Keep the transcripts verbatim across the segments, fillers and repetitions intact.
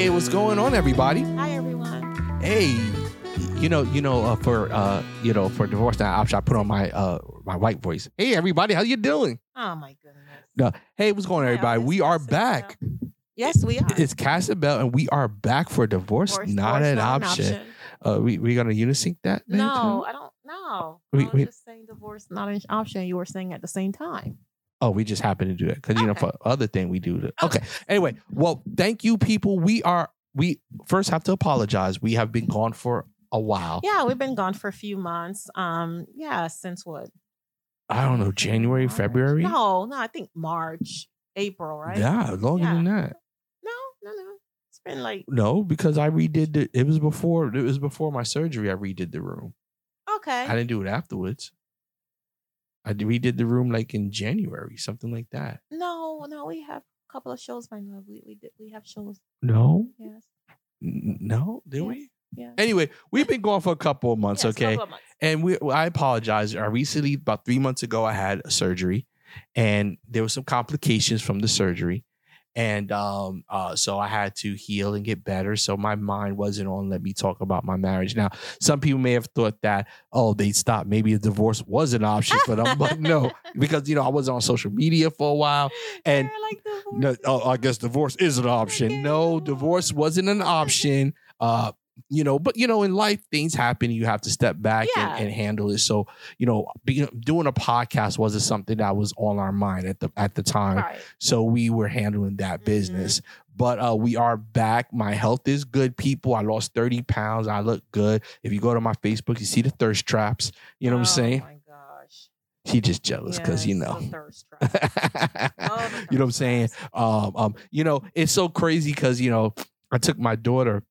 Hey, what's going on, everybody? Hi, everyone. Hey, you know, you know, uh, for uh, you know, for divorce now option, I put on my uh my white voice. Hey, everybody, how you doing? Oh my goodness. No, hey, what's going on, everybody? Hi, We it's are Cass back. and Bell. Yes, we are. It's Cass and Bell, and we are back for divorce, Divorce, not divorce, an not option. Uh, we we gonna unisync that? maybe, No, too? I don't know. We- I was we- just saying divorce, not an option. You were saying at the same time. Oh, we just happen to do it because you know Okay. for other thing we do. The, okay. Okay. Anyway, well, thank you, people. We are we first have to apologize. We have been gone for a while. Yeah, we've been gone for a few months. Um, yeah, since what? I don't know, January, March. February. No, no, I think March, April, right? Yeah, longer Yeah. than that. No, no, no. It's been like No, because I redid the. It was before. It was before my surgery. I redid the room. okay. I didn't do it afterwards. I did- redid the room like in January, something like that. No, no, we have a couple of shows by now. We we did we have shows. No, Yes. N- no, did Yes. we? Yeah. Anyway, we've been gone for a couple of months. Yes, okay, couple of months. and we. I apologize. I recently, about three months ago, I had a surgery, and there were some complications from the surgery. And um, uh, so I had to heal and get better. So my mind wasn't on let me talk about my marriage. Now, some people may have thought that, oh, they stopped. Maybe a divorce was an option for them. But no, because, you know, I wasn't on social media for a while. And They're like no, divorce. oh, I guess divorce is an option. No, divorce wasn't an option. Uh, you know, but, you know, in life, things happen. You have to step back Yeah. and, and handle it. So, you know, be, doing a podcast wasn't something that was on our mind at the at the time. Right. So we were handling that business. But uh, we are back. My health is good, people. I lost thirty pounds. I look good. If you go to my Facebook, you see the thirst traps. You know what I'm saying? Oh my gosh. She just jealous because, you Yes, know. the thirst trap. Oh, the You know what I'm thirst saying? traps. Um, um, you know, it's so crazy because, you know, I took my daughter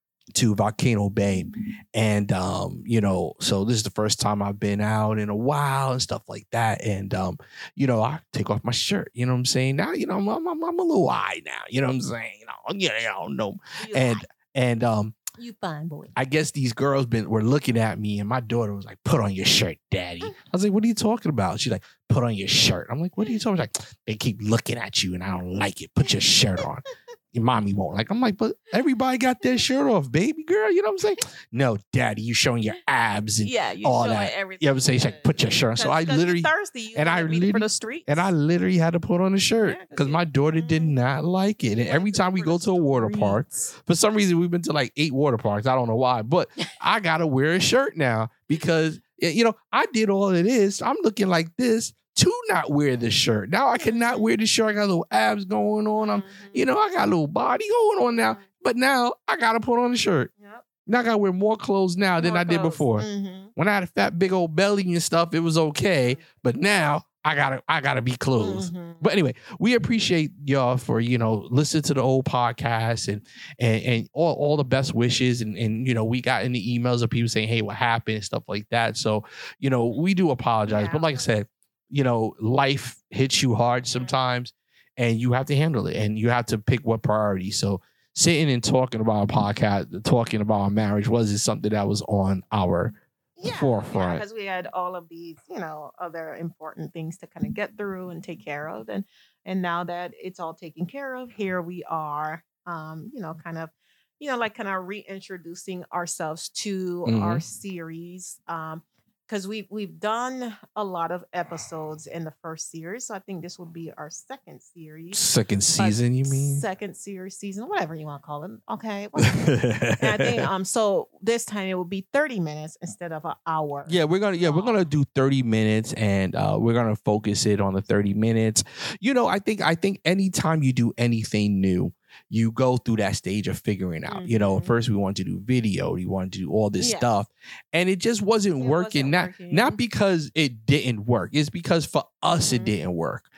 to Volcano Bay, and um, you know, so this is the first time I've been out in a while and stuff like that. And um, you know, I take off my shirt. You know what I'm saying? Now, you know, I'm I'm, I'm a little high now. You know what I'm saying? You know, yeah, you know, no, You and like- and um, you fine boy. I guess these girls been were looking at me, and my daughter was like, "Put on your shirt, Daddy." I was like, "What are you talking about?" She's like, "Put on your shirt." I'm like, "What are you talking about?" She's like, they keep looking at you, and I don't like it. Put your shirt on. Your mommy won't like. I'm like, but everybody got their shirt off, baby girl. You know what I'm saying? No, Daddy, you showing your abs and Yeah, you all showing that. everything. You know what I'm saying? She's like, put your shirt on. So I literally thirsty. You and I ready for literally- the streets. and I literally had to put on a shirt Yeah, 'cause because you- my daughter did Mhm. not like it. And You every like to time we for go the to a water park, streets. for some reason we've been to like eight water parks. I don't know why, but I gotta wear a shirt now because y- you know I did all of this. I'm looking like this to not wear this shirt. Now I cannot wear this shirt. I got little abs going on. I'm, Mhm. you know, I got a little body going on now. But now I gotta put on a shirt. Yep. Now I gotta wear more clothes now than More I did clothes. before. Mhm. When I had a fat big old belly and stuff, it was okay. But now I gotta I gotta be clothes. Mhm. But anyway, we appreciate y'all for, you know, listening to the old podcast and and, and all, all the best wishes. And, and, you know, we got in the emails of people saying, hey, what happened and stuff like that. So, you know, we do apologize. Yeah. But like I said, you know, life hits you hard Mhm. sometimes and you have to handle it and you have to pick what priority. So sitting and talking about a podcast, talking about our marriage wasn't something that was on our Yeah, forefront. because we had all of these, you know, other important things to kind of get through and take care of, and and now that it's all taken care of, here we are, um, you know, kind of, you know, like kind of reintroducing ourselves to our series, um, because we we've done a lot of episodes in the first series, so I think this will be our second series. Second season, you mean? Second series, season, whatever you want to call it. Okay. whatever. And I think um so this time it will be thirty minutes instead of an hour. Yeah, we're gonna yeah, we're gonna do thirty minutes and uh we're gonna focus it on the thirty minutes. You know, I think I think anytime you do anything new, you go through that stage of figuring out. You know, Mhm. first we wanted to do video, we wanted to do all this Yes. stuff, and it just wasn't It working. wasn't not working. not because it didn't work. It's because for us it Mhm. didn't work.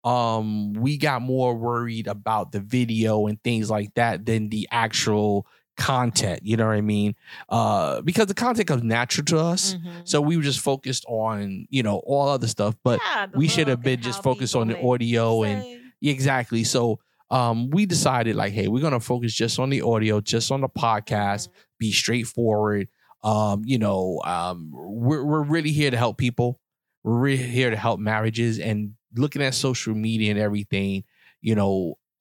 Um, we got more worried about the video and things like that than the actual content. You know what I mean? Uh, because the content comes natural to us. Mhm. So we were just focused on, you know, all other stuff. But Yeah, the we should have look been and just how focused on the people may audio and say. exactly. So um, we decided like, hey, we're gonna focus just on the audio, just on the podcast, Mhm. be straightforward. Um, you know, um, we're we're really here to help people. We're really here to help marriages and looking at social media and everything. You know,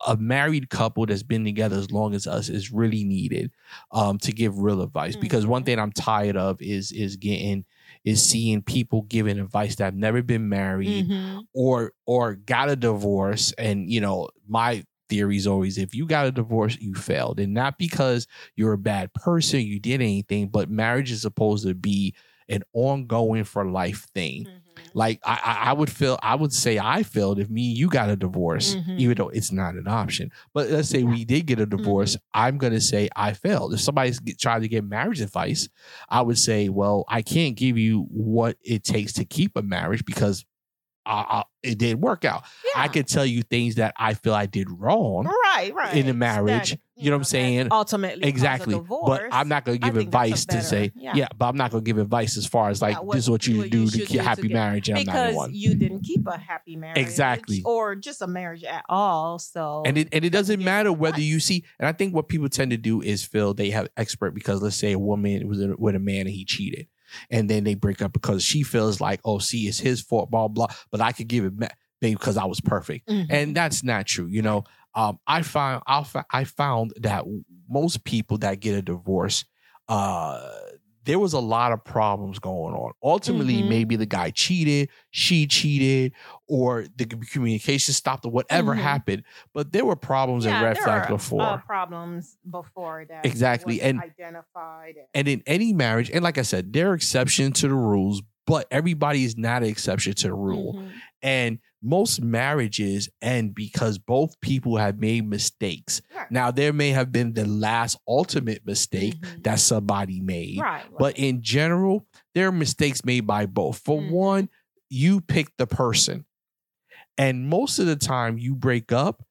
a married couple that's been together as long as us is really needed um, to give real advice. Because one Mhm. thing I'm tired of is is getting is seeing people giving advice that have never been married Mhm. or or got a divorce. And you know, my theory is always, if you got a divorce, you failed, and not because you're a bad person, you did anything, but marriage is supposed to be an ongoing for life thing. Mhm. Like I, I I would feel, I would say I failed if me and you got a divorce, Mhm. even though it's not an option. But let's say Yeah. we did get a divorce, Mhm. I'm gonna say I failed. If somebody's get, trying to get marriage advice, I would say, well, I can't give you what it takes to keep a marriage because I, I, it didn't work out. I Yeah. could tell you things that I feel I did wrong Right, right. in a marriage. That, You know what I'm that saying? ultimately caused a Exactly. divorce. But I'm not going to I give think that's a advice to better- say, yeah. yeah. but I'm not going to give advice as far as like, Yeah, what- this is what you what do you to should keep do happy to get- marriage. And I'm not in because one. you didn't keep a happy marriage, Exactly. or just a marriage at all. So And it and it doesn't give matter whether advice. you see. And I think what people tend to do is feel they have expert because let's say a woman was in- with a man and he cheated, and then they break up because she feels like, oh, see, it's his fault, blah blah. But I could give it back because I was perfect, Mhm. and that's not true. You know, um, I found I fo- I found that most people that get a divorce, uh. there was a lot of problems going on. Ultimately, Mhm. maybe the guy cheated, she cheated, or the communication stopped, or whatever Mhm. happened. But there were problems yeah, and red there flags are, before. uh, problems before that Exactly, wasn't and- identified. And, And in any marriage, and like I said, there are exceptions to the rules, but everybody is not an exception to the rule. Mhm. And most marriages end because both people have made mistakes. Right. Now, there may have been the last ultimate mistake Mhm. that somebody made. Right, right. But in general, there are mistakes made by both. For Mhm. one, you pick the person. And most of the time you break up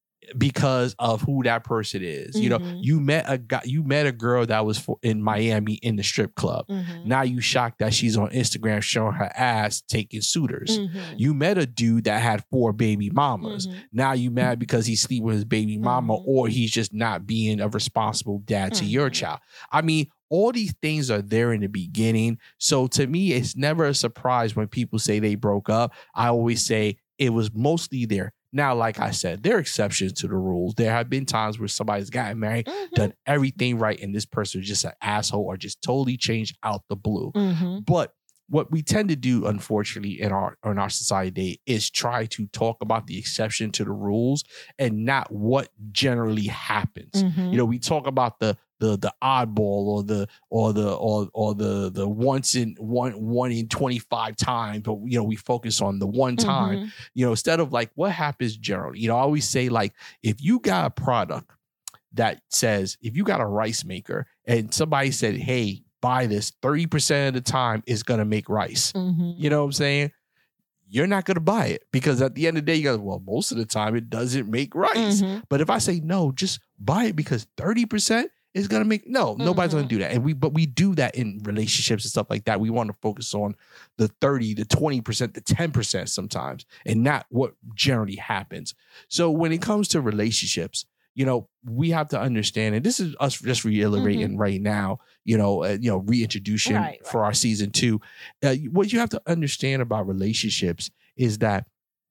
because of who that person is. You know, Mhm. you met a guy, you met a girl that was for, in Miami in the strip club. Mhm. Now you shocked that she's on Instagram showing her ass taking suitors. Mhm. You met a dude that had four baby mamas. Mhm. Now you mad because he's sleeping with his baby mama, Mhm. or he's just not being a responsible dad to your Mhm. child. I mean, all these things are there in the beginning. So to me, it's never a surprise when people say they broke up. I always say it was mostly there. Now, like I said, there are exceptions to the rules. There have been times where somebody's gotten married, Mhm. done everything right, and this person is just an asshole or just totally changed out the blue. Mhm. But what we tend to do, unfortunately, in our in our society today is try to talk about the exception to the rules and not what generally happens. Mhm. You know, we talk about the the the oddball or the or the or or the the once in one one in twenty-five times, but you know, we focus on the one time. Mhm. You know, instead of like what happens generally. You know, I always say, like, if you got a product that says, if you got a rice maker and somebody said, hey, buy this, thirty percent of the time is going to make rice. Mhm. You know what I'm saying? You're not going to buy it because at the end of the day, you go, well, most of the time it doesn't make rice. Mhm. But if I say, no, just buy it because thirty percent is going to make, no, nobody's going Mhm. to do that. And we, but we do that in relationships and stuff like that. We want to focus on the thirty, the twenty percent, the ten percent sometimes, and not what generally happens. So when it comes to relationships, you know, we have to understand, and this is us just reiterating right now, you know, uh, you know, reintroduction Right, right. for our season two. Uh, what you have to understand about relationships is that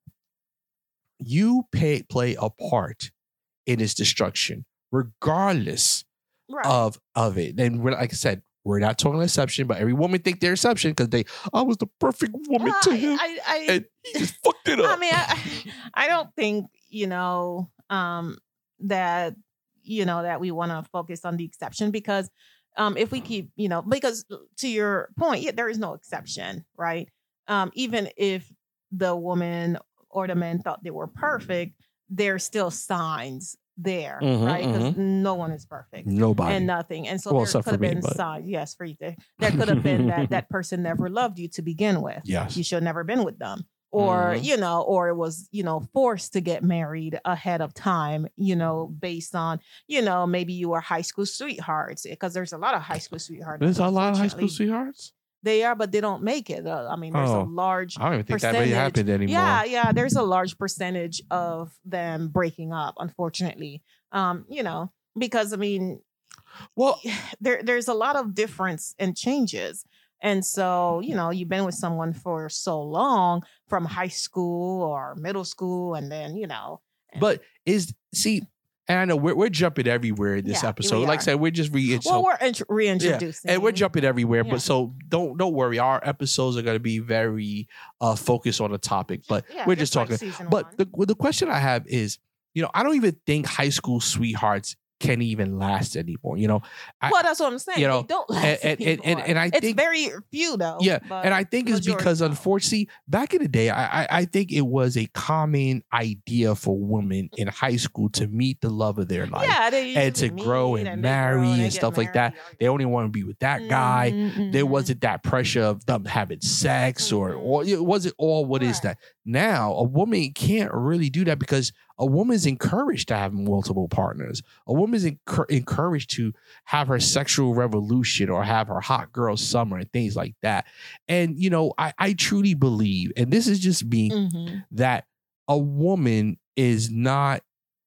you pay, play a part in its destruction, regardless Right. of of it. And we're, like I said, we're not talking exception, but every woman think they're exception because they, I was the perfect woman Well, to I, him, I, I, and he just fucked it up. I mean, I, I don't think, you know, um, that, you know, that we want to focus on the exception because um, if we keep, you know, because to your point, yeah, there is no exception, right? Um, even if the woman or the man thought they were perfect, there's still signs there, Mhm, right? Because no one is perfect. Nobody. And nothing. And so Well, there except could for have me, been but- signs. Yes, for you. There there could have been that that person never loved you to begin with. Yes. You should have never been with them. Or, Mhm. you know, or it was, you know, forced to get married ahead of time, you know, based on, you know, maybe you were high school sweethearts. Because there's a lot of high school sweethearts. There's a lot of high school unfortunately. sweethearts. They are, but they don't make it. Uh, I mean, there's Oh, a large I don't even think that really percentage- happened anymore. yeah, yeah. There's a large percentage of them breaking up, unfortunately. Um, you know, because I mean, Well, there there's a lot of difference and changes. And so, you know, you've been with someone for so long from high school or middle school, and then, you know. and- but is see, and I know we're we're jumping everywhere in this Yeah, episode. we Like I are. said, we're just re Well, so, we're int- reintroducing. and we're jumping everywhere. Yeah. But so don't don't worry, our episodes are going to be very uh focused on the topic. But Yeah, we're just like talking. season But one. the well, the question I have is, you know, I don't even think high school sweethearts can even last anymore. You know, I, well, that's what I'm saying. you know, they don't last and- and- and- anymore. and I it's think- very few though. Yeah, but and I think it's majority because don't. unfortunately, back in the day, I, I I think it was a common idea for women in high school to meet the love of their life. yeah, they and to usually grow meet and they grow marry they and get stuff like that. married. They only want to be with that guy. Mhm, There mhm. wasn't that pressure of them having sex or Mhm. or it wasn't all what is Right. that. Now a woman can't really do that because a woman is encouraged to have multiple partners. A woman is encour- encouraged to have her sexual revolution or have her hot girl summer and things like that. And you know, I, I truly believe, and this is just me, Mhm. that a woman is not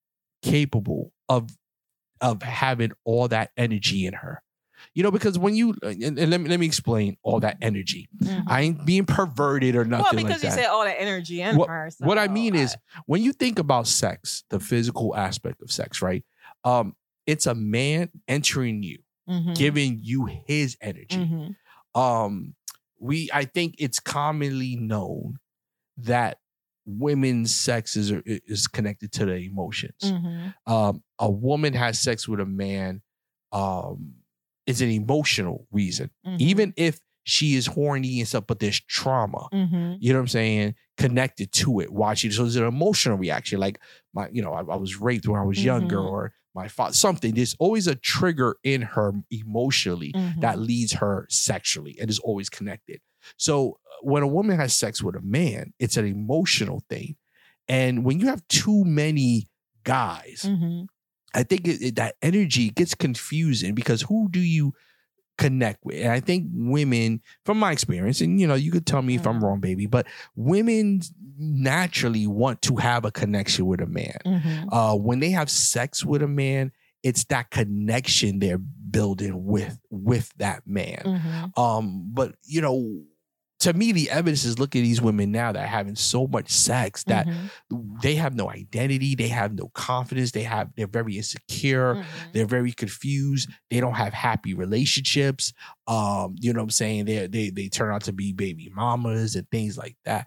capable of of having all that energy in her. You know, because when you and, and let me let me explain all that energy. Mhm. I ain't being perverted or nothing well, like because you that. said all that energy in What- her. So what I mean is, I- when you think about sex, the physical aspect of sex, right? Um, it's a man entering you, Mhm. giving you his energy. Mhm. Um, we I think it's commonly known that women's sex is is connected to the emotions. Mhm. Um, a woman has sex with a man, um, is an emotional reason, Mhm. even if she is horny and stuff, but there's trauma. Mhm. You know what I'm saying? Connected to it, watching. So it's an emotional reaction. Like my, you know, I, I was raped when I was younger, Mhm. or my father, something. There's always a trigger in her emotionally Mhm. that leads her sexually and is always connected. So uh, when a woman has sex with a man, it's an emotional thing. And when you have too many guys, Mhm. I think it, it- that energy gets confusing because who do you connect with? And I think women, from my experience, and you know, you could tell me if I'm Mhm. wrong, baby, but women naturally want to have a connection with a man. Mhm. Uh, when they have sex with a man, it's that connection they're building with with that man. Mhm. Um, but you know, to me, the evidence is look at these women now that are having so much sex that Mhm. they have no identity, they have no confidence, they have they're very insecure, Mhm. they're very confused, they don't have happy relationships. Um, you know what I'm saying? They they they turn out to be baby mamas and things like that.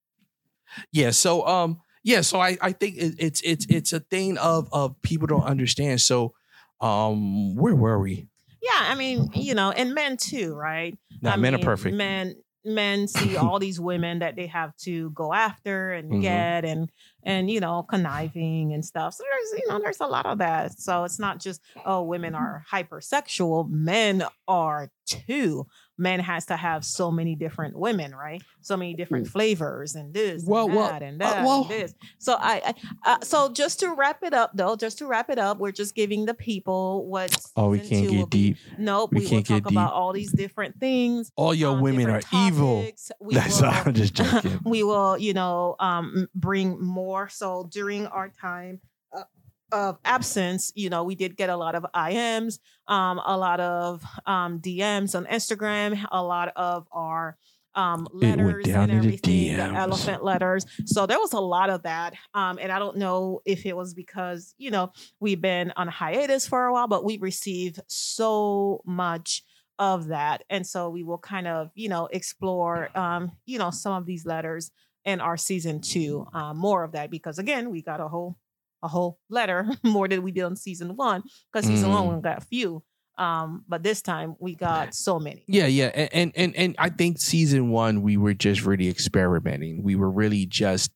Yeah, so um, yeah, so I I think it, it's it's it's a thing of of people don't understand. So um, where were we? Yeah, I mean, you know, and men too, right? Nah, I men are mean, perfect. Men men see all these women that they have to go after and Mhm. get and and you know conniving and stuff. So there's you know there's a lot of that. So it's not just oh women are hypersexual, men are too. Men has to have so many different women, right? So many different flavors and this Well, and well, that and uh, that well- and this. So I, I uh, so just to wrap it up though, just to wrap it up, we're just giving the people what Oh, we season can't two will get be. deep. Nope, We we, will can't get talk about deep. all these different things. All your um, women are different evil. topics. We That's will, I'm just joking. we will, you know, um, bring more. So during our time uh, of absence, you know, we did get a lot of I Ms, um, a lot of um, D Ms on Instagram, a lot of our um, went letters down and in the everything, the D Ms. elephant letters. So there was a lot of that. Um, and I don't know if it was because, you know, we've been on hiatus for a while, but we received so much of that. And so we will kind of, you know, explore, um, you know, some of these letters in our season two, uh, more of that, because again, we got a whole, a whole letter more than we did on season one, because season Mm. one we got a few. Um, but this time we got so many. Yeah, yeah, and, and and and I think season one we were just really experimenting. We were really just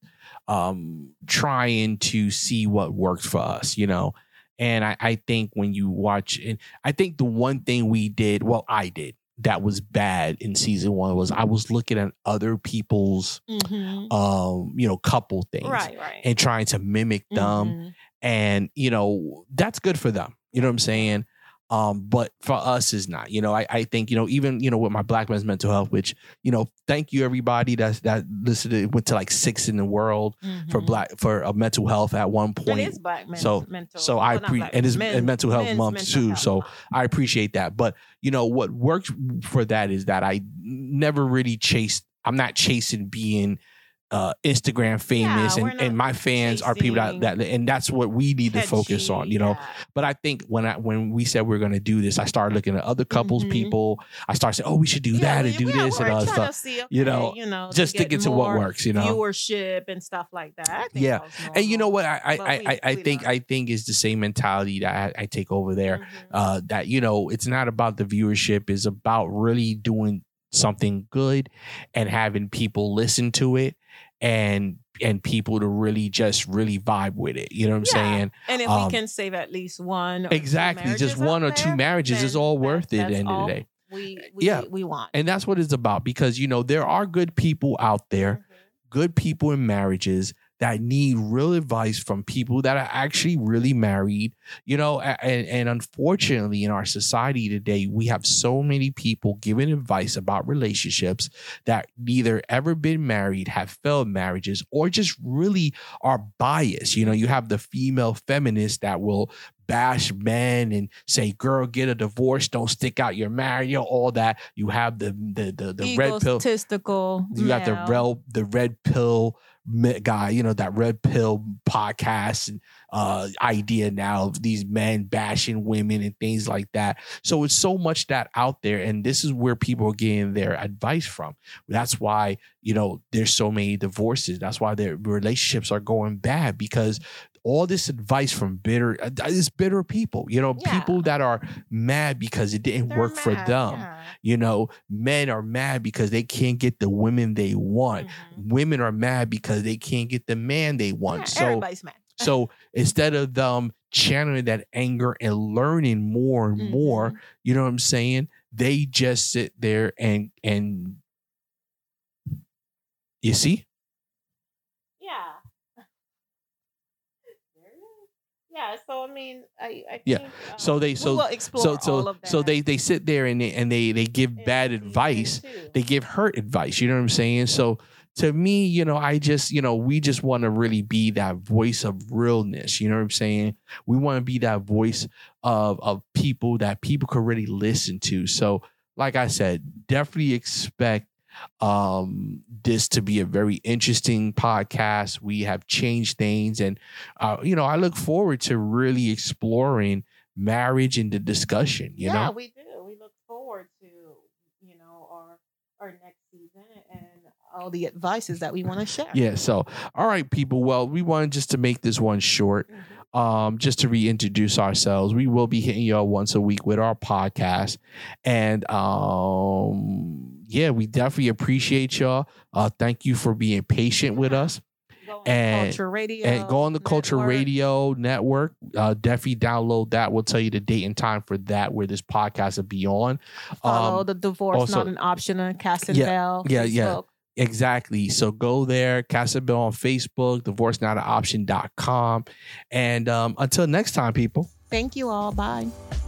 um trying to see what worked for us, you know. And I, I think when you watch, and I think the one thing we did, well, I did that was bad in season one was I was looking at other people's Mhm. um you know couple things Right, right. and trying to mimic them. Mhm. And you know that's good for them, you know what I'm saying, um but for us is not, you know. I, I think, you know, even, you know, with my Black men's mental health, which, you know, thank you everybody that's that listened to, went to like six in the world for Mhm. black for a mental health at one It point. is Black men's so- mental. so I well, not pre- Black, and it's men- and mental health men's month mental too, health so month. I appreciate that. But you know what works for that is that I never really chased, I'm not chasing being uh, Instagram famous, Yeah, we're and, not and my fans are people that, that and that's what we need to focus on, you know. catchy. Yeah. But I think when I when we said we are going to do this, I started looking at other couples, Mhm. people. I started saying, oh, we should do Yeah, that we, and do we, this we're and other trying stuff. to see, okay, you know, you know, to just get sticking to what more works, you know. viewership and stuff like that. I think Yeah. that was And you know normal, what? I I but I, we- I, I we think learn. I think is the same mentality that I, I take over there. Mhm. Uh, that you know, it's not about the viewership; it's about really doing something good and having people listen to it and and people to really just really vibe with it. You know what I'm Yeah. saying? And if Um, we can save at least one, or two Exactly. Just marriages one out or two there, marriages is then all that- worth it at the that's end of the all day. We, we Yeah. we want. And that's what it's about because, you know, there are good people out there, Mhm. good people in marriages that need real advice from people that are actually really married, you know, a- and, and unfortunately in our society today, we have so many people giving advice about relationships that neither ever been married, have failed marriages, or just really are biased. You know, you have the female feminists that will bash men and say, girl, get a divorce, don't stick out your marriage, you know, all that. You have the the the, the red pill. Egotistical. You got the male. rel, the red pill mi- guy, you know, that red pill podcast and uh, idea now of these men bashing women and things like that. So it's so much that out there. And this is where people are getting their advice from. That's why, you know, there's so many divorces. That's why their relationships are going bad because all this advice from bitter, uh, it's bitter people, you know, Yeah. people that are mad because it didn't They're work for mad, them. yeah. You know, men are mad because they can't get the women they want. Mhm. Women are mad because they can't get the man they want. Yeah, so, everybody's mad. so instead of them channeling that anger and learning more and more, Mhm. you know what I'm saying? They just sit there and and you see, Yeah. Yeah, so I mean, I, I Yeah. think um, So they- we so- will explore so all so of that. so they they sit there and they and they they give in bad season advice. two. They give hurt advice. You know what I'm saying? So to me, you know, I just, you know, we just want to really be that voice of realness. You know what I'm saying? We want to be that voice of of people that people could really listen to. So, like I said, definitely expect um this to be a very interesting podcast. We have changed things, and uh, you know, I look forward to really exploring marriage and the discussion. You yeah, know, we do. We look forward to, you know, our our next season and all the advices that we want to share. yeah. So, all right, people. Well, we wanted just to make this one short. Mhm. Um, just to reintroduce ourselves, we will be hitting y'all once a week with our podcast, and um, yeah, we definitely appreciate y'all. Uh, thank you for being patient with us, Go on And- Culture Radio. and go on the Culture Network. Radio Network. Uh, definitely download that. We'll tell you the date and time for that, where this podcast will be on. Follow Um, the Divorce also- Not an Option on Casting Yeah, Bell. yeah, yeah. Facebook. Exactly. So go there, cast a bill on Facebook, divorce not an option dot com. And um, until next time, people. Thank you all. Bye.